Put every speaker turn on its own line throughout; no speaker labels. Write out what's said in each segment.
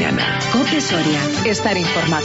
mañana.
COPE Soria. Estar informado.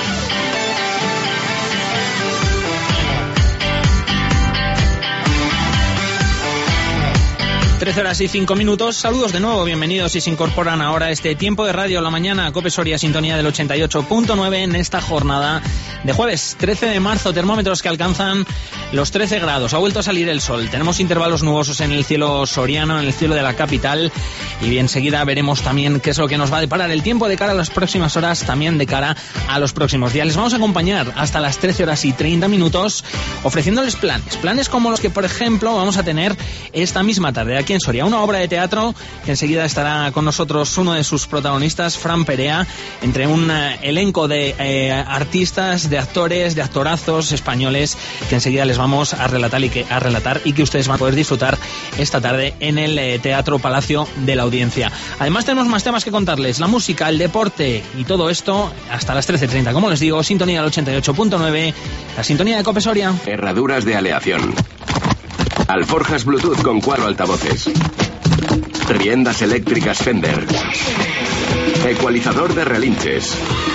13:05. Saludos de nuevo, bienvenidos si se incorporan ahora a este tiempo de radio la mañana. COPE Soria, sintonía del 88.9 en esta jornada de jueves 13 de marzo. Termómetros que alcanzan los 13 grados. Ha vuelto a salir el sol. Tenemos intervalos nubosos en el cielo soriano, en el cielo de la capital. Y enseguida veremos también qué es lo que nos va a deparar el tiempo de cara a las próximas horas, también de cara a los próximos días. Les vamos a acompañar hasta las 13:30 ofreciéndoles planes como los que, por ejemplo, vamos a tener esta misma tarde aquí en Soria, una obra de teatro que enseguida estará con nosotros uno de sus protagonistas, Fran Perea, entre un elenco de artistas, de actores, de actorazos españoles que enseguida les vamos a relatar y que ustedes van a poder disfrutar esta tarde en el Teatro Palacio de la Audiencia. Además tenemos más temas que contarles, la música, el deporte y todo esto hasta las 13:30. Como les digo, sintonía del 88.9, la sintonía de COPE Soria.
Herraduras de aleación. Alforjas Bluetooth con 4 altavoces. Riendas eléctricas Fender. Ecualizador de relinches.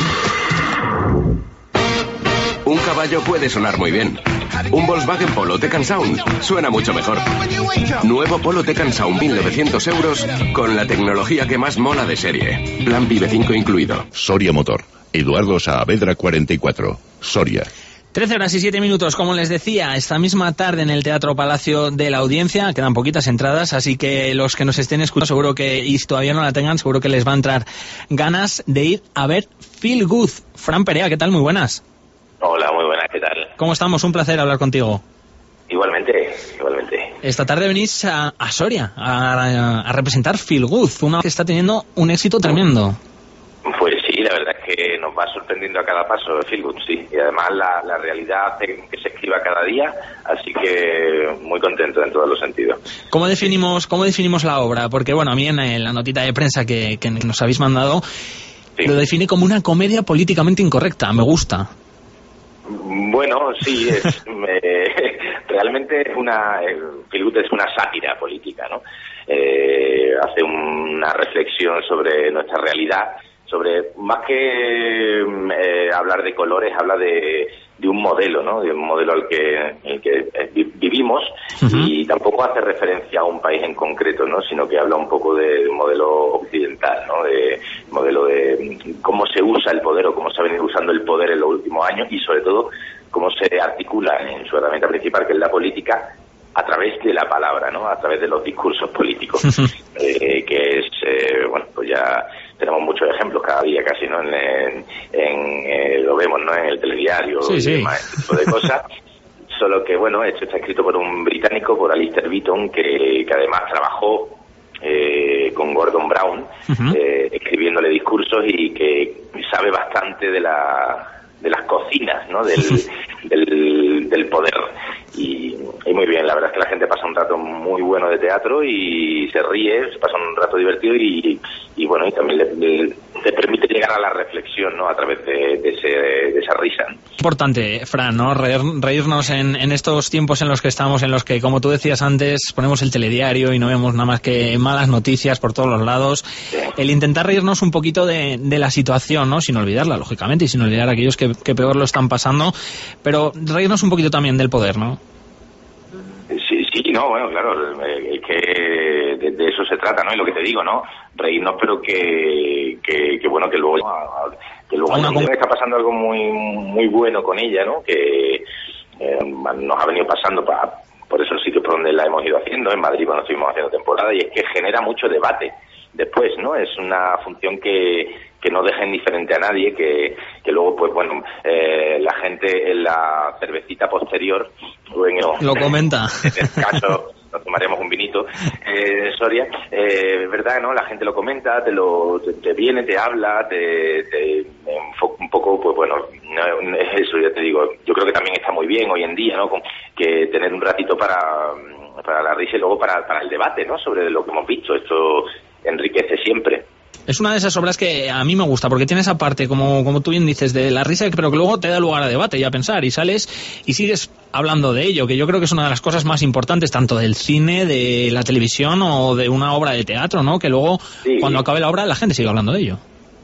Un caballo puede sonar muy bien. Un Volkswagen Polo Tech & Sound suena mucho mejor. Nuevo Polo Tech & Sound, 1.900 euros, con la tecnología que más mola de serie. Plan Vive 5 incluido.
Soria Motor. Eduardo Saavedra 44. Soria.
13:07. Como les decía, esta misma tarde en el Teatro Palacio de la Audiencia quedan poquitas entradas, así que los que nos estén escuchando seguro que, y todavía no la tengan, seguro que les va a entrar ganas de ir a ver Feel Good. Fran Perea, ¿qué tal? Muy buenas.
Hola, muy buenas, ¿qué tal?
¿Cómo estamos? Un placer hablar contigo.
Igualmente.
Esta tarde venís a Soria a representar Feel Good, una que está teniendo un éxito tremendo.
Pues sí, la verdad es que nos va sorprendiendo a cada paso Feel Good, sí. Y además la realidad hace que se escriba cada día, así que muy contento en todos los sentidos.
¿Cómo definimos la obra? Porque, bueno, a mí en la notita de prensa que nos habéis mandado, sí, lo define como una comedia políticamente incorrecta. Me gusta.
Bueno, sí, realmente Feel Good es una sátira política, ¿no? Hace una reflexión sobre nuestra realidad, sobre, más que hablar de colores, habla de un modelo, ¿no? De un modelo en el que vivimos. Uh-huh. Y tampoco hace referencia a un país en concreto, ¿no? Sino que habla un poco de un modelo occidental, ¿no? De modelo de cómo se usa el poder o cómo se ha venido usando el poder en los últimos años y sobre todo cómo se articula en su herramienta principal, que es la política, a través de la palabra, ¿no? A través de los discursos políticos, que es, bueno, pues ya tenemos muchos ejemplos cada día casi, ¿no? Lo vemos, ¿no? En el telediario,
sí,
y demás, ese tipo de cosas. Solo que, bueno, esto está escrito por un británico, por Alistair Beaton, que además trabajó con Gordon Brown, uh-huh, escribiéndole discursos y que sabe bastante de las cocinas, ¿no? del poder. Y muy bien, la verdad es que la gente pasa un rato muy bueno de teatro y se ríe, se pasa un rato divertido y bueno, y también le permite llegar a la reflexión, ¿no? A través de esa risa.
Importante, Fran, ¿no? Reírnos en estos tiempos en los que estamos, en los que, como tú decías antes, ponemos el telediario y no vemos nada más que malas noticias por todos los lados. Sí. El intentar reírnos un poquito de la situación, ¿no? Sin olvidarla, lógicamente, y sin olvidar a aquellos que peor lo están pasando, pero reírnos un poquito también del poder, ¿no?
Sí, no, bueno, claro, es que de eso se trata, ¿no? Y lo que te digo, ¿no? Reírnos, pero que bueno, que luego está pasando algo muy muy bueno con ella, ¿no? Que nos ha venido pasando por esos sitios por donde la hemos ido haciendo, en Madrid cuando estuvimos haciendo temporada, y es que genera mucho debate después, ¿no? Es una función que no deja indiferente a nadie, que luego, pues bueno, la gente en la cervecita posterior, bueno,
lo comenta.
En este caso nos tomaremos un vinito, Soria, verdad, ¿no? La gente lo comenta, te viene, te habla, te enfoca un poco, pues bueno, es eso, ya te digo, yo creo que también está muy bien hoy en día, ¿no? Que tener un ratito para la risa y luego para el debate, ¿no? Sobre lo que hemos visto, esto enriquece siempre.
Es una de esas obras que a mí me gusta, porque tiene esa parte, como tú bien dices, de la risa, pero que luego te da lugar a debate y a pensar, y sales y sigues hablando de ello, que yo creo que es una de las cosas más importantes, tanto del cine, de la televisión o de una obra de teatro, ¿no? Que luego, sí, cuando acabe la obra, la gente sigue hablando de ello.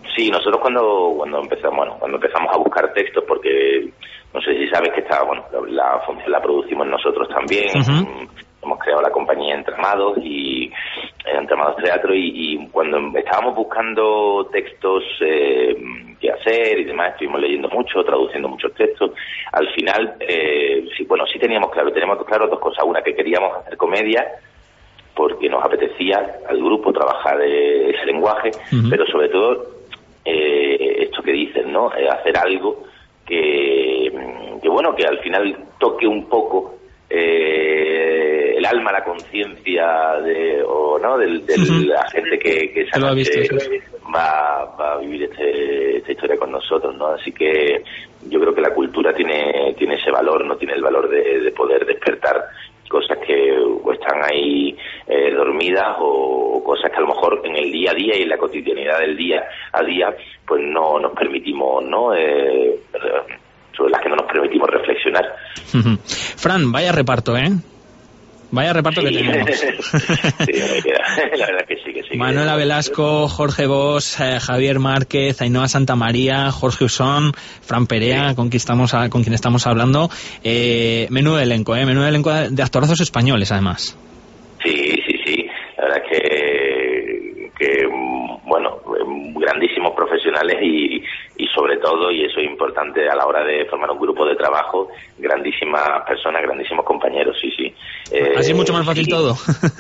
Sí, nosotros cuando empezamos a buscar textos, porque no sé si sabes que la función la producimos nosotros también. Hemos creado la compañía Entramados y Entramados Teatro, y cuando estábamos buscando textos que hacer y demás, estuvimos leyendo mucho, traduciendo muchos textos. Al final, sí teníamos claro dos cosas. Una, que queríamos hacer comedia porque nos apetecía al grupo trabajar ese lenguaje, pero sobre todo esto que dicen, ¿no? Hacer algo que al final toque un poco el alma, la conciencia de la gente que esa noche va a vivir esta historia con nosotros, ¿no? Así que yo creo que la cultura tiene ese valor, no tiene el valor de poder despertar cosas que están ahí dormidas, o cosas que a lo mejor en el día a día y en la cotidianidad del día a día pues no nos permitimos, ¿no? Sobre las que no nos permitimos reflexionar.
Fran, vaya reparto, ¿eh? Vaya reparto que tenemos.
Sí, la verdad que sí.
Manuela Velasco, Jorge Bosch, Javier Márquez, Ainhoa Santamaría, Jorge Usón, Fran Perea, con quien estamos hablando. Menudo elenco de actorazos españoles, además.
Sí. La verdad que grandísimos profesionales y sobre todo, y eso es importante a la hora de formar un grupo de trabajo, grandísimas personas, grandísimos compañeros, sí.
Así es mucho más fácil todo.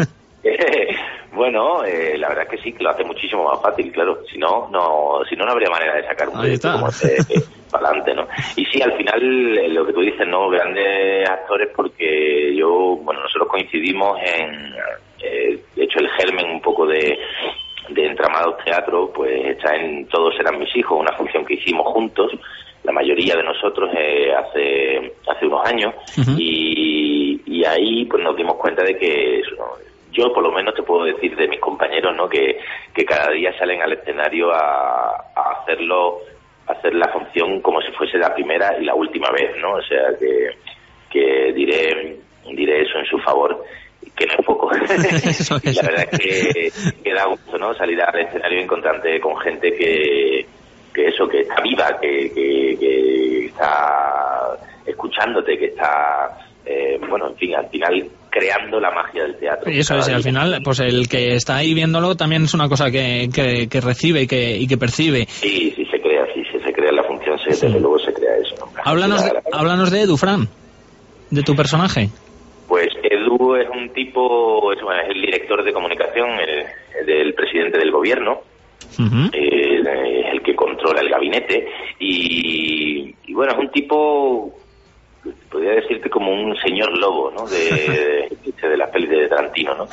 Bueno, la verdad es que sí, que lo hace muchísimo más fácil, claro. Si no habría manera de sacar un proyecto como para adelante, ¿no? Y sí, al final, lo que tú dices, ¿no? Grandes actores, porque nosotros coincidimos de hecho, el germen un poco de Entramados Teatro, pues está en Todos eran mis hijos, una función que hicimos juntos, la mayoría de nosotros hace unos años, y ahí pues nos dimos cuenta de que yo por lo menos te puedo decir de mis compañeros, ¿no? Que cada día salen al escenario a hacer la función como si fuese la primera y la última vez, ¿no? O sea que diré eso en su favor, que no es poco. La verdad es que da gusto, ¿no? Salir al escenario y encontrarte con gente que está viva, que está escuchándote, que está en fin, al final creando la magia del teatro.
Y eso es, al final, pues el que está ahí viéndolo también es una cosa que recibe y que percibe.
Sí, se crea la función, desde luego se crea eso, ¿no?
Háblanos de Edu, Fran, de tu personaje.
Pues Edu es un tipo, es el director de comunicación del presidente del gobierno, es el que controla el gabinete, y es un tipo, podría decirte como un señor lobo, ¿no? De las pelis de Tarantino, ¿no?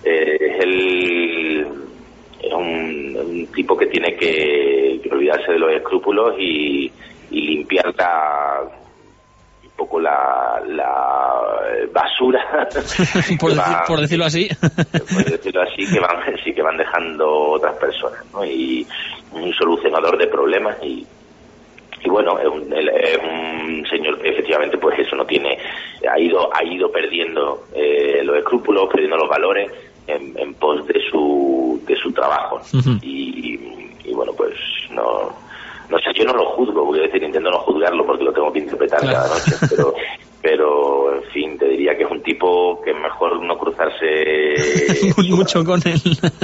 Es un tipo que tiene que olvidarse de los escrúpulos y limpiar un poco la basura
por decirlo así,
que van dejando otras personas, ¿no? Y un solucionador de problemas y es un señor que efectivamente pues eso ha ido perdiendo los escrúpulos, perdiendo los valores en pos de su trabajo, y pues no sé, yo no lo juzgo, voy a decir, intento no juzgarlo porque lo tengo que interpretar cada noche, pero en fin, te diría que es un tipo que es mejor no cruzarse
mucho con él.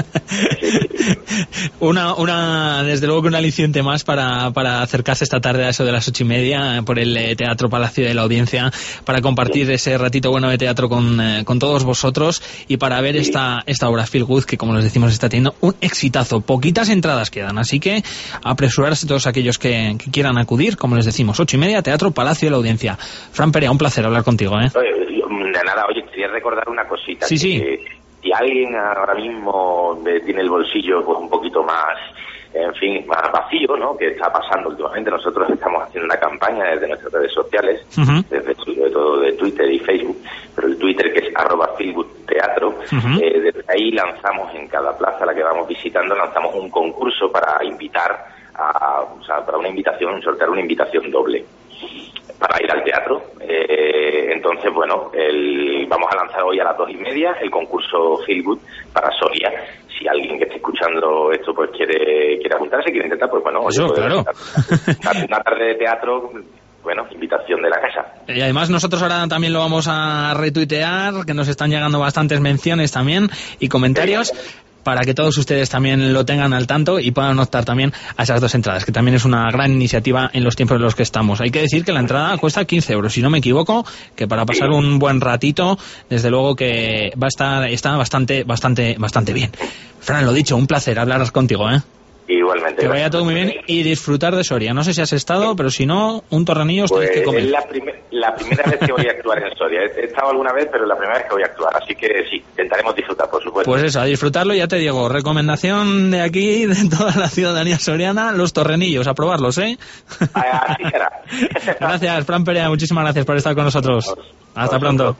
Desde luego que un aliciente más para acercarse esta tarde a eso de las 8:30 por el Teatro Palacio de la Audiencia, para compartir ese ratito bueno de teatro con todos vosotros y para ver esta obra Feel Good, que como les decimos está teniendo un exitazo. Poquitas entradas quedan, así que apresurarse todos aquellos que quieran acudir, como les decimos, 8:30, Teatro Palacio de la Audiencia. Fran Perea, un placer hablar contigo, ¿eh?
Oye, quería recordar una cosita.
Sí.
Si alguien ahora mismo tiene el bolsillo pues un poquito más, en fin, más vacío, ¿no? Que está pasando últimamente. Nosotros estamos haciendo una campaña desde nuestras redes sociales, sobre todo de Twitter y Facebook, pero el Twitter, que es @feelgoodteatro, desde ahí lanzamos en cada plaza a la que vamos visitando, lanzamos un concurso para invitar para una invitación, sortear una invitación doble para ir al teatro. Entonces, vamos a lanzar hoy a las 2:30 el concurso Feel Good para Soria. Si alguien que esté escuchando escuchando esto pues quiere apuntarse, quiere intentar, pues bueno,
eso, claro.
Una tarde de teatro, bueno, invitación de la casa.
Y además nosotros ahora también lo vamos a retuitear, que nos están llegando bastantes menciones también y comentarios, para que todos ustedes también lo tengan al tanto y puedan optar también a esas 2 entradas, que también es una gran iniciativa en los tiempos en los que estamos. Hay que decir que la entrada cuesta 15 euros, si no me equivoco, que para pasar un buen ratito, desde luego que está bastante bien. Fran, lo dicho, un placer hablar contigo, ¿eh?
Igualmente.
Que vaya todo muy bien y disfrutar de Soria. No sé si has estado, pero si no, un torrenillo os tenéis que comer.
Es la primera vez que voy a actuar en Soria. He estado alguna vez, pero es la primera vez que voy a actuar. Así que sí, intentaremos disfrutar, por supuesto.
Pues eso, a disfrutarlo. Ya te digo, recomendación de aquí, de toda la ciudadanía soriana, los torrenillos, a probarlos, ¿eh?
Así será.
Gracias, Fran Perea, muchísimas gracias por estar con nosotros. Hasta pronto.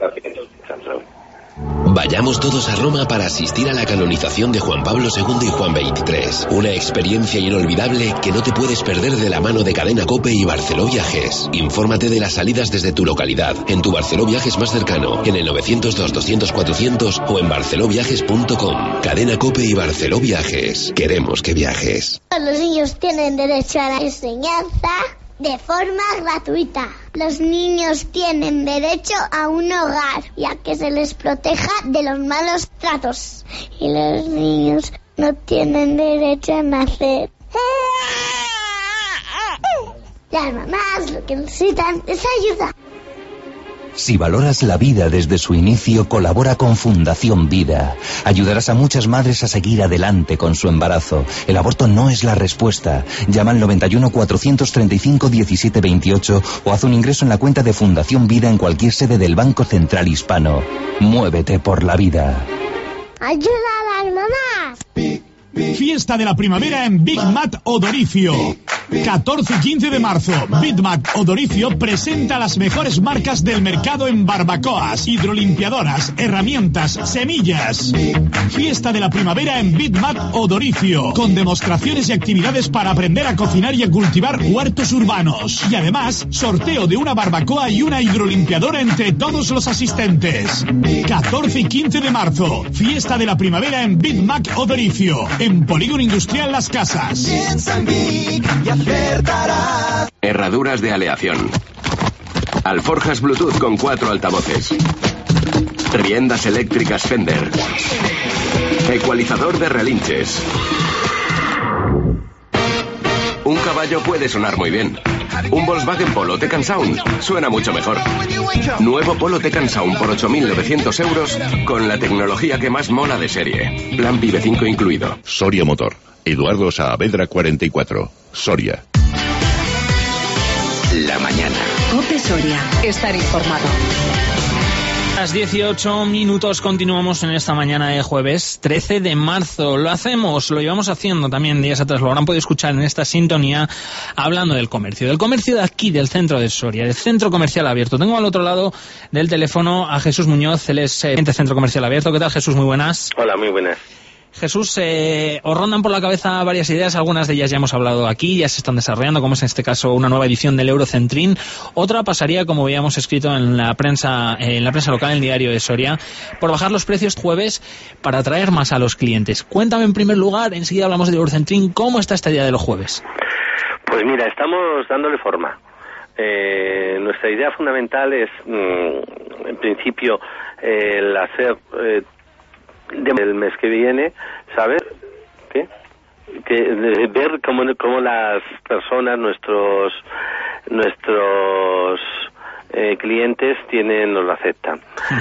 Vayamos todos a Roma para asistir a la canonización de Juan Pablo II y Juan XXIII. Una experiencia inolvidable que no te puedes perder de la mano de Cadena COPE y Barceló Viajes. Infórmate de las salidas desde tu localidad, en tu Barceló Viajes más cercano, en el 902-200-400 o en barceloviajes.com. Cadena COPE y Barceló Viajes. Queremos que viajes.
Los niños tienen derecho a la enseñanza de forma gratuita. Los niños tienen derecho a un hogar y a que se les proteja de los malos tratos. Y los niños no tienen derecho a nacer. Las mamás lo que necesitan es ayuda.
Si valoras la vida desde su inicio, colabora con Fundación Vida. Ayudarás a muchas madres a seguir adelante con su embarazo. El aborto no es la respuesta. Llama al 91 435 17 28 o haz un ingreso en la cuenta de Fundación Vida en cualquier sede del Banco Central Hispano. Muévete por la vida.
¡Ayuda a las mamás!
Fiesta de la primavera en Big Mat Odoricio. 14 y 15 de marzo, Big Mat Odoricio presenta las mejores marcas del mercado en barbacoas, hidrolimpiadoras, herramientas, semillas. Fiesta de la primavera en Big Mat Odoricio, con demostraciones y actividades para aprender a cocinar y a cultivar huertos urbanos. Y además, sorteo de una barbacoa y una hidrolimpiadora entre todos los asistentes. 14 y 15 de marzo, Fiesta de la primavera en Big Mat Odoricio, en Polígono Industrial Las Casas.
Herraduras de aleación. Alforjas Bluetooth con 4 altavoces. Riendas eléctricas Fender. Ecualizador de relinches. Un caballo puede sonar muy bien. Un Volkswagen Polo Teccan Sound suena mucho mejor. Nuevo Polo Teccan Sound por 8.900 euros con la tecnología que más mola de serie. Plan PIB 5 incluido.
Soria Motor. Eduardo Saavedra 44. Soria.
La mañana.
COPE Soria. Estar informado.
A las 18 minutos continuamos en esta mañana de jueves 13 de marzo. Lo llevamos haciendo también días atrás, lo habrán podido escuchar en esta sintonía, hablando del comercio de aquí, del centro de Soria, del centro comercial abierto. Tengo al otro lado del teléfono a Jesús Muñoz, él es centro comercial abierto. ¿Qué tal, Jesús? Muy buenas.
Hola, muy buenas.
Jesús, os rondan por la cabeza varias ideas, algunas de ellas ya hemos hablado aquí, ya se están desarrollando, como es en este caso una nueva edición del Eurocentrín. Otra pasaría, como habíamos escrito en la prensa local, en el diario de Soria, por bajar los precios jueves para atraer más a los clientes. Cuéntame en primer lugar, enseguida hablamos del Eurocentrín, ¿cómo está esta idea de los jueves?
Pues mira, estamos dándole forma. Nuestra idea fundamental es, en principio, el hacer... del mes que viene, ¿sabes? Ver cómo las personas, nuestros clientes nos lo aceptan.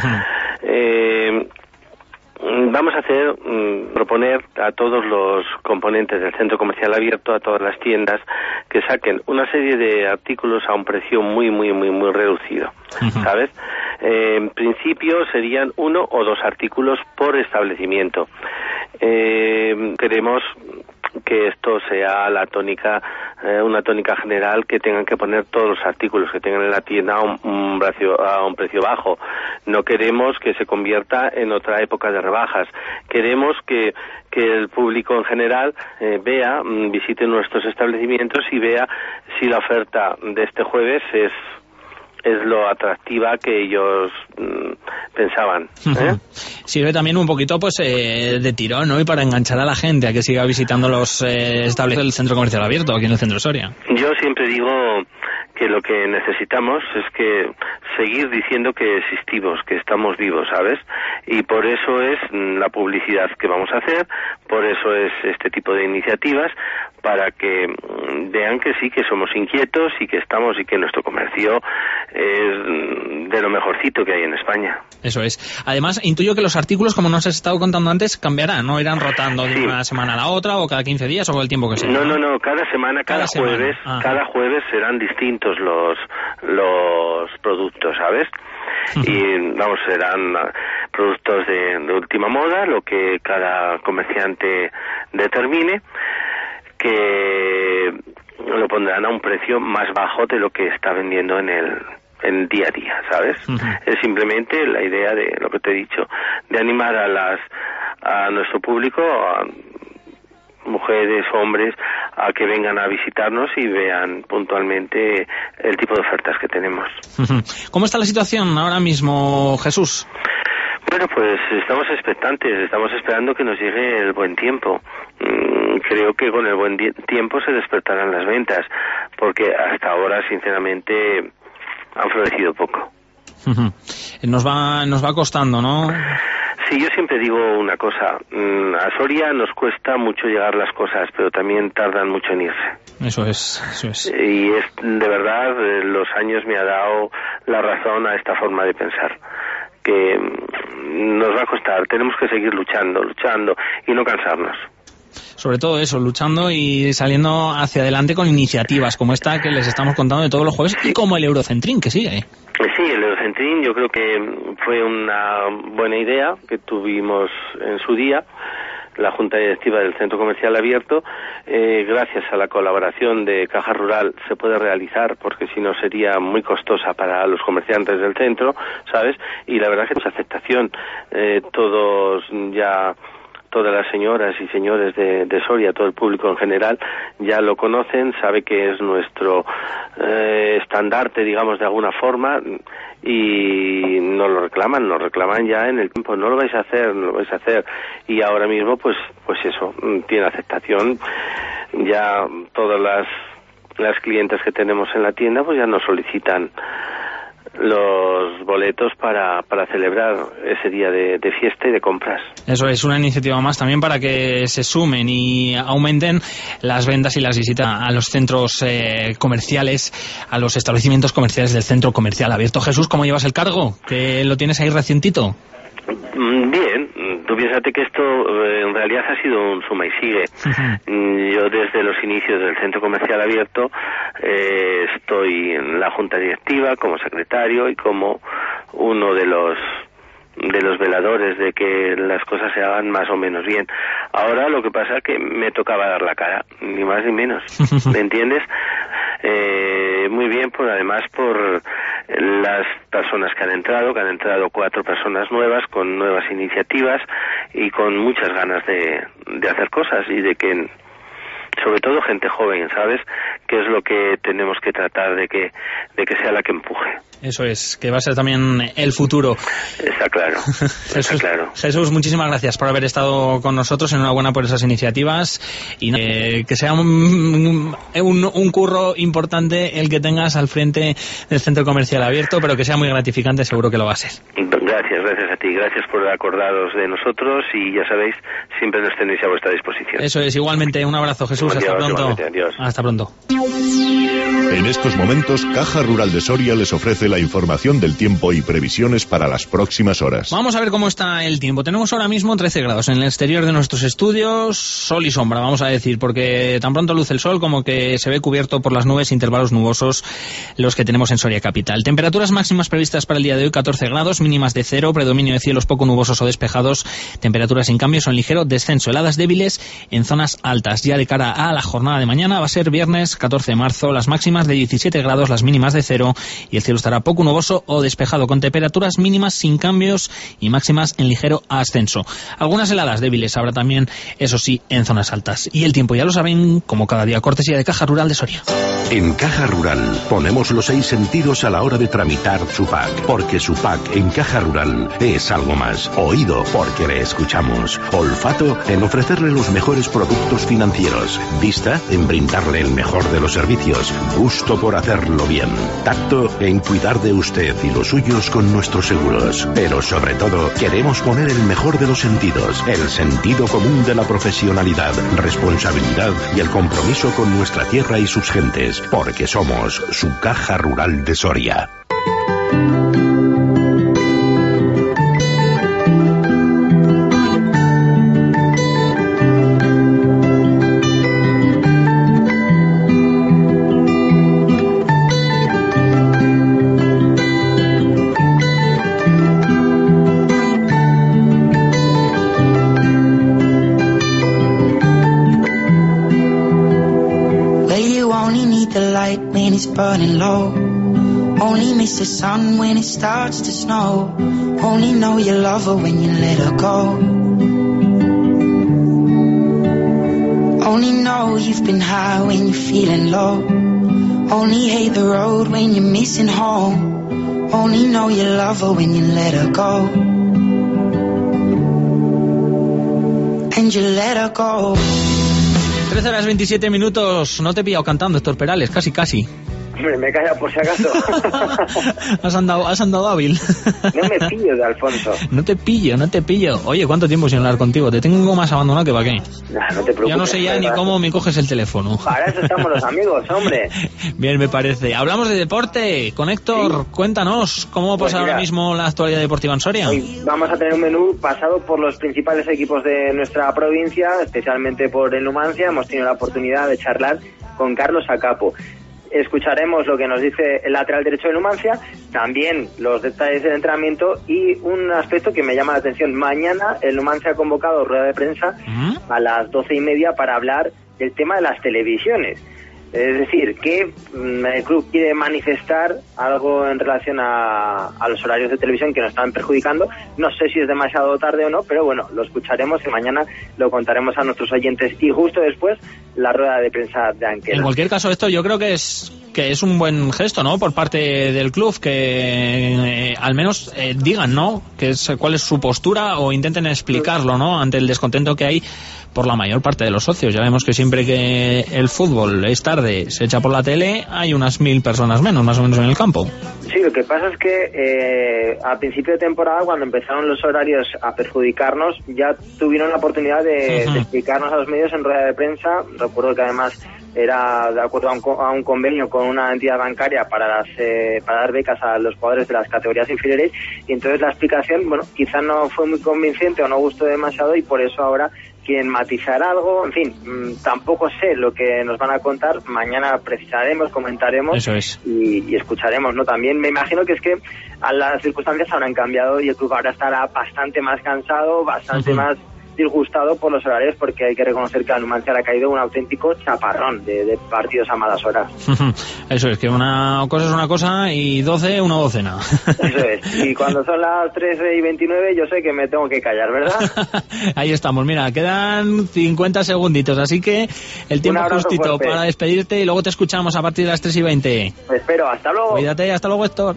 Vamos a proponer a todos los componentes del centro comercial abierto, a todas las tiendas, que saquen una serie de artículos a un precio muy reducido, ¿sabes? En principio serían 1 o 2 artículos por establecimiento. Queremos que esto sea la tónica, una tónica general, que tengan que poner todos los artículos que tengan en la tienda a un precio bajo. No queremos que se convierta en otra época de rebajas. Queremos que el público en general visite nuestros establecimientos y vea si la oferta de este jueves es es lo atractiva que ellos pensaban.
Sirve también un poquito pues de tirón, ¿no? Y para enganchar a la gente a que siga visitando los establecimientos del centro comercial abierto aquí en el centro de Soria.
Yo siempre digo que lo que necesitamos es que seguir diciendo que existimos, que estamos vivos, ¿sabes? Y por eso es la publicidad que vamos a hacer, por eso es este tipo de iniciativas, para que vean que sí, que somos inquietos y que estamos y que nuestro comercio es de lo mejorcito que hay en España.
Eso es. Además, intuyo que los artículos, como nos has estado contando antes, cambiarán, ¿no? Irán rotando de una semana a la otra, o cada 15 días, o el tiempo que sea.
No, cada semana, cada jueves serán distintos los productos, ¿sabes? Y vamos, serán productos de última moda, lo que cada comerciante determine, que lo pondrán a un precio más bajo de lo que está vendiendo en el día a día, ¿sabes? Es simplemente la idea de lo que te he dicho, de animar a nuestro público, a mujeres, hombres, a que vengan a visitarnos y vean puntualmente el tipo de ofertas que tenemos.
¿Cómo está la situación ahora mismo, Jesús?
Bueno, pues estamos expectantes, estamos esperando que nos llegue el buen tiempo. Creo que con el buen tiempo se despertarán las ventas, porque hasta ahora, sinceramente, han florecido poco.
Nos va costando, ¿no?
Sí, yo siempre digo una cosa, a Soria nos cuesta mucho llegar las cosas, pero también tardan mucho en irse.
Eso es.
Y es, de verdad, los años me ha dado la razón a esta forma de pensar, que nos va a costar, tenemos que seguir luchando y no cansarnos.
Sobre todo eso, luchando y saliendo hacia adelante con iniciativas como esta que les estamos contando de todos los jueves, y como el Eurocentrín, que sigue.
Sí, el Eurocentrín yo creo que fue una buena idea que tuvimos en su día, la Junta Directiva del Centro Comercial Abierto. Gracias a la colaboración de Caja Rural se puede realizar, porque si no sería muy costosa para los comerciantes del centro, ¿sabes? Y la verdad es que es aceptación. Todas las señoras y señores de Soria, todo el público en general, ya lo conocen, sabe que es nuestro estandarte, digamos, de alguna forma, y nos lo reclaman ya en el tiempo, no lo vais a hacer, y ahora mismo, pues eso, tiene aceptación. Ya todas las clientes que tenemos en la tienda, pues ya nos solicitan los boletos para celebrar ese día de fiesta y de compras.
Eso es una iniciativa más también para que se sumen y aumenten las ventas y las visitas a los centros comerciales, a los establecimientos comerciales del Centro Comercial Abierto. Jesús, ¿cómo llevas el cargo? ¿Que lo tienes ahí recientito?
Bien, tú piénsate que esto en realidad ha sido un suma y sigue. Yo desde los inicios del Centro Comercial Abierto estoy en la Junta Directiva como secretario y como uno de los veladores de que las cosas se hagan más o menos bien. Ahora lo que pasa es que me tocaba dar la cara, ni más ni menos, ¿me entiendes? Muy bien, además por las personas que han entrado 4 personas nuevas con nuevas iniciativas y con muchas ganas de hacer cosas, y de que sobre todo gente joven, ¿sabes? Que es lo que tenemos que tratar de que sea la que empuje.
Eso es, que va a ser también el futuro.
Está claro, está claro.
Jesús, muchísimas gracias por haber estado con nosotros, enhorabuena por esas iniciativas, y que sea un curro importante el que tengas al frente del Centro Comercial Abierto, pero que sea muy gratificante, seguro que lo va a ser.
Gracias a ti, gracias por acordaros de nosotros, y ya sabéis, siempre nos tenéis a vuestra disposición.
Eso es, igualmente, un abrazo, Jesús, hasta pronto.
Adiós.
Hasta pronto.
En estos momentos, Caja Rural de Soria les ofrece la información del tiempo y previsiones para las próximas horas.
Vamos a ver cómo está el tiempo. Tenemos ahora mismo 13 grados en el exterior de nuestros estudios, sol y sombra, vamos a decir, porque tan pronto luce el sol como que se ve cubierto por las nubes, intervalos nubosos los que tenemos en Soria capital. Temperaturas máximas previstas para el día de hoy, 14 grados, mínimas de 0, predominio de cielos poco nubosos o despejados, temperaturas sin cambios o en ligero descenso, heladas débiles en zonas altas. Ya de cara a la jornada de mañana va a ser viernes 14 de marzo, las máximas de 17 grados, las mínimas de 0, y el cielo estará poco nuboso o despejado, con temperaturas mínimas sin cambios y máximas en ligero ascenso. Algunas heladas débiles habrá también, eso sí, en zonas altas. Y el tiempo, ya lo saben, como cada día, cortesía de Caja Rural de Soria.
En Caja Rural ponemos los 6 sentidos a la hora de tramitar su PAC, porque su PAC en Caja Rural es algo más. Oído, porque le escuchamos. Olfato, en ofrecerle los mejores productos financieros. Vista, en brindarle el mejor de los servicios. Gusto por hacerlo bien. Tacto, en cuidar de usted y los suyos con nuestros seguros. Pero sobre todo, queremos poner el mejor de los sentidos, el sentido común de la profesionalidad, responsabilidad y el compromiso con nuestra tierra y sus gentes, porque somos su Caja Rural de Soria.
Burning low, only miss the sun when it starts to snow, only know you love her when you let her go, only know you've been high when you're feeling low, only hate the road when you're missing home, only know you love her when you let her go, and you let her go.
13 horas 27 minutos, no te he pillado cantando, Héctor Perales, casi.
Hombre, me calla por si acaso.
Has andado hábil.
No me pillo de Alfonso.
No te pillo. Oye, ¿cuánto tiempo sin hablar contigo? Te tengo más abandonado que para qué.
Nah, no te preocupes.
Ya no sé ya ni cómo me coges el teléfono.
Para eso estamos los amigos, hombre.
Bien, me parece. Hablamos de deporte con Héctor. Sí. Cuéntanos, ¿cómo pasa ahora mismo la actualidad deportiva en Soria?
Hoy vamos a tener un menú pasado por los principales equipos de nuestra provincia, especialmente por el Numancia. Hemos tenido la oportunidad de charlar con Carlos Acapo. Escucharemos lo que nos dice el lateral derecho de Numancia, también los detalles del entrenamiento y un aspecto que me llama la atención. Mañana el Numancia ha convocado rueda de prensa a las 12:30 para hablar del tema de las televisiones. Es decir, que el club quiere manifestar algo en relación a los horarios de televisión que nos están perjudicando. No sé si es demasiado tarde o no, pero bueno, lo escucharemos y mañana lo contaremos a nuestros oyentes. Y justo después, la rueda de prensa de Anquela.
En cualquier caso, esto yo creo que es un buen gesto, ¿no?, por parte del club, que al menos digan, ¿no?, cuál es su postura o intenten explicarlo, ¿no?, ante el descontento que hay por la mayor parte de los socios. Ya vemos que siempre que el fútbol es tarde, se echa por la tele, hay unas 1000 personas menos, más o menos, en el campo.
Sí, lo que pasa es que a principio de temporada, cuando empezaron los horarios a perjudicarnos, ya tuvieron la oportunidad de explicarnos a los medios en rueda de prensa. Recuerdo que además era de acuerdo a un convenio con una entidad bancaria para dar becas a los jugadores de las categorías inferiores, y entonces la explicación, bueno, quizá no fue muy convincente o no gustó demasiado, y por eso ahora quieren matizar algo. En fin, tampoco sé lo que nos van a contar. Mañana precisaremos, comentaremos.
Eso es.
y escucharemos, ¿no? También me imagino que es que las circunstancias habrán cambiado y el club ahora estará bastante más cansado, bastante más disgustado por los horarios, porque hay que reconocer que a Numancia le ha caído un auténtico chaparrón de partidos a malas horas.
Eso es, que una cosa es una cosa y 12 una docena.
Eso es, y cuando son las 13:29 yo sé que me tengo que callar, ¿verdad?
Ahí estamos, mira, quedan 50 segunditos, así que el tiempo justito fuerte para despedirte, y luego te escuchamos a partir de las 3:20.
Espero, hasta luego.
Cuídate, hasta luego, Héctor.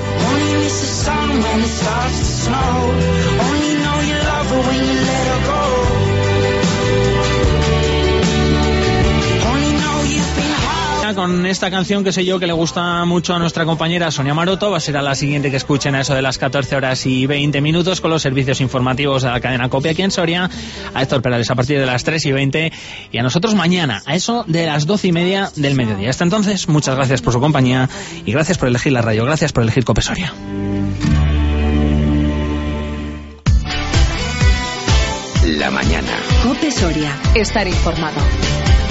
Con esta canción que sé yo que le gusta mucho a nuestra compañera Sonia Maroto, va a ser a la siguiente que escuchen a eso de las 14 horas y 20 minutos con los servicios informativos de la cadena COPE aquí en Soria, a Héctor Perales a partir de las 3:20 y a nosotros mañana a eso de las 12:30 del mediodía. Hasta entonces, muchas gracias por su compañía y gracias por elegir la radio, gracias por elegir COPE Soria.
La mañana.
COPE Soria, estar informado.